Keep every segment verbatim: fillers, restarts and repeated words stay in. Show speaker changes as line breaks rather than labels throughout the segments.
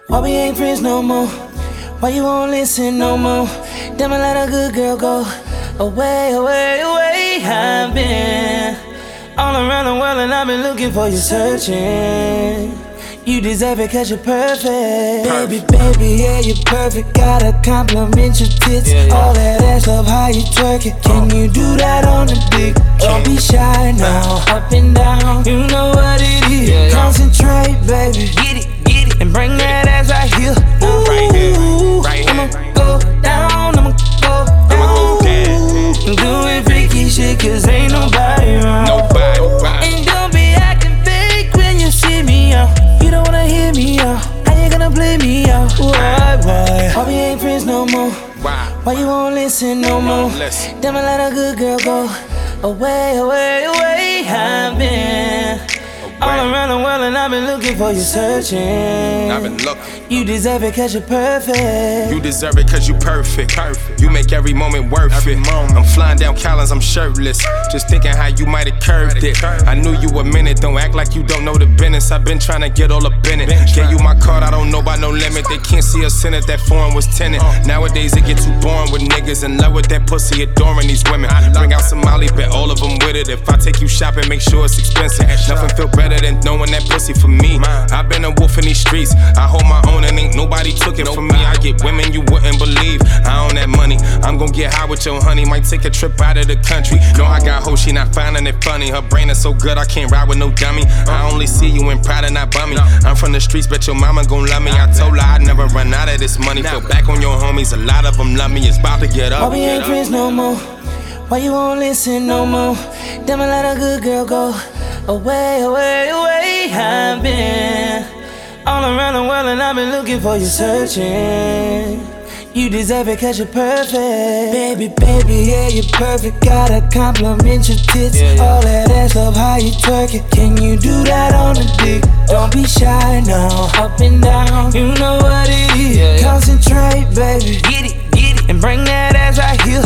Why we ain't friends no more? Why you won't listen no more? Damn, I let a good girl go away, away, away. I've been all around the world and I've been looking for you, searching. You deserve it cause you're perfect. Baby, baby, yeah, you're perfect. Gotta compliment your tits. Yeah, yeah. All that ass, love how you twerk it. Can you do that on the dick? Don't be shy now, up and down. You know what it is. Yeah, yeah. Concentrate, baby. Get it, get it. And bring that ass right here. Ooh, right here, right here. I'ma go down, I'ma go down. And do it freaky shit cause ain't nobody around.
Nobody, nobody.
And don't be acting fake when you see me out. You don't wanna hear me out. How you gonna play me out? Why, why? Why we ain't friends no more?
Why?
Why you won't listen no more?
Listen.
Damn, I let a good girl go away, away, away. I've been all around the world and I've been looking for you, searching.
I've been looking.
You deserve it cause you're perfect.
You deserve it cause you perfect. Perfect. You make every moment worth
every
it.
Moment.
I'm flying down Collins, I'm shirtless. Just thinking how you might have curved it. I knew you a minute, don't act like you don't know the business. I've been trying to get all up in it. Gave you my card, I don't know about no limit. They can't see us in it, that foreign was tinted. Nowadays it get too boring with niggas in love with that pussy, adoring these women. Bring out some Molly, bet all of them with it. If I take you shopping, make sure it's expensive. Nothing feel better than knowing that pussy for me. I've been a wolf in these streets. I hold my own and ain't nobody took it from me. I get women you wouldn't believe. I own that money. I'm gon' get high with your honey. Might take a trip out of the country. No, I got hoes, she not finding it funny. Her brain is so good, I can't ride with no dummy. I only see you in pride and not bummy. I'm from the streets, bet your mama gon' love me. I told her I'd never run out of this money. Feel back on your homies, a lot of them love me. It's about to get up.
Why we ain't friends no more? Why you won't listen no more? Damn, I let a good girl go away, away, away. I've been all around the world and I've been looking for you, searching. You deserve it cause you're perfect. Baby, baby, yeah, you're perfect. Gotta compliment your tits. Yeah, yeah. All that ass, love how you twerk it. Can you do that on the dick? Don't be shy now, up and down. You know what it is. Yeah, yeah. Concentrate, baby. Get it, get it. And bring that ass right here.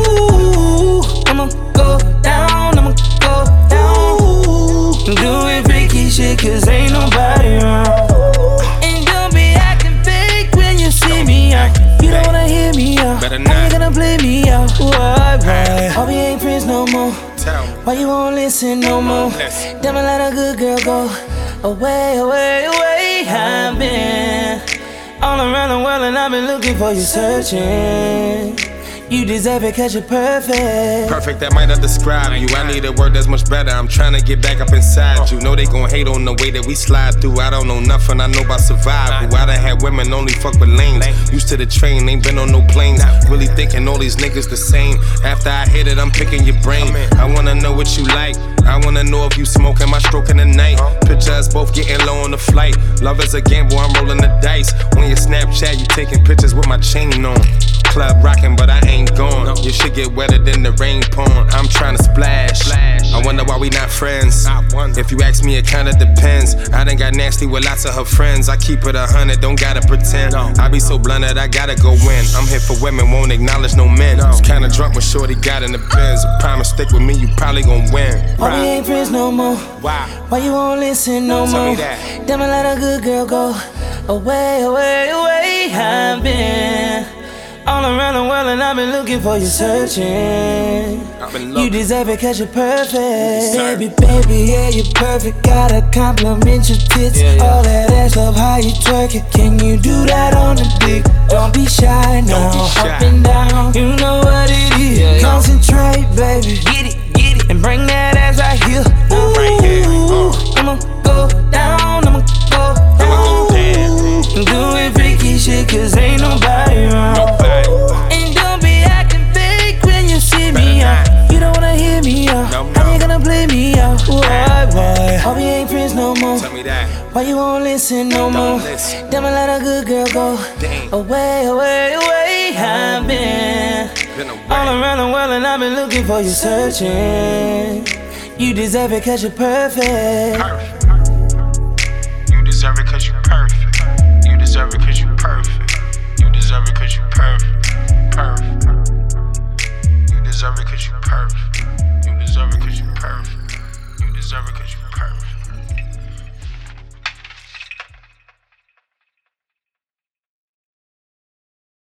Ooh, I'ma go down, I'ma go down. And do it freaky shit cause ain't nobody around. And don't be acting fake when you see me out. You don't wanna hear me out. How you gonna play me out? Why, why? Why we ain't friends no more? Why you won't listen no more? Damn, I let a good girl go away, away, away. I've been all around the world and I've been looking for you, searching. You deserve it cause you're perfect.
Perfect, that might not describe you. I need a word that's much better. I'm trying to get back up inside you. Know they gon' hate on the way that we slide through. I don't know nothing, I know about survival. I done had women only fuck with lanes. Used to the train, ain't been on no planes. Really thinking all these niggas the same. After I hit it, I'm picking your brain. I wanna know what you like. I wanna know if you smoking, my stroke in the night. Picture us both getting low on the flight. Love is a gamble, I'm rolling the dice. On your Snapchat, you taking pictures with my chain on. Club rockin', but I ain't gone. Your shit get wetter than the rain pouring. I'm tryna splash. I wonder why we not friends. If you ask me, it kinda depends. I done got nasty with lots of her friends. I keep it a hundred, don't gotta pretend. I be so blunt that I gotta go win. I'm here for women, won't acknowledge no men. Was kinda drunk when shorty got in the Benz. A promise stick with me, you probably gon' win.
Why we ain't friends no more?
Why?
Why you won't listen no
Tell
more?
me that.
Damn, I let a good girl go away, away, away. I've been all around the world and I've been looking for you, searching. You deserve it cause you're perfect. Baby, baby, yeah, you're perfect. Gotta compliment your tits. Yeah, yeah. All that ass, love how you twerk it. Can you do that on the dick? Don't be shy now,
be shy.
up and down. You know what it is. Yeah, yeah. Concentrate, baby. Get it, get it. And bring that ass right here. Ooh,
right here. Uh.
I'ma go down, I'ma go down. And do it freaky shit cause ain't nobody around.
Nobody.
And don't be acting fake when you see me out. You don't wanna hear me out.
No, no.
How you gonna play me out? Why, why? Why we ain't friends no more?
Tell me that.
Why you won't listen no
Don't
more?
listen.
Damn, I let a good girl go
Dang.
away, away, away. I've been,
Been away.
all around the world and I've been looking for you, searching. You deserve it cause you're perfect.
Perfect.